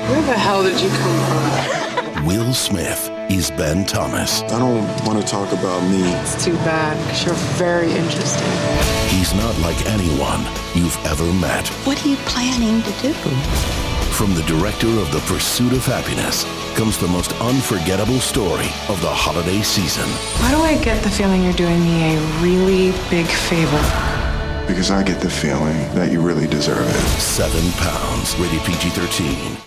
Where the hell did you come from? Will Smith is Ben Thomas. I don't want to talk about me. It's too bad, because you're very interesting. He's not like anyone you've ever met. What are you planning to do? From the director of The Pursuit of Happiness comes the most unforgettable story of the holiday season. Why do I get the feeling you're doing me a really big favor? Because I get the feeling that you really deserve it. 7 pounds, rated PG-13.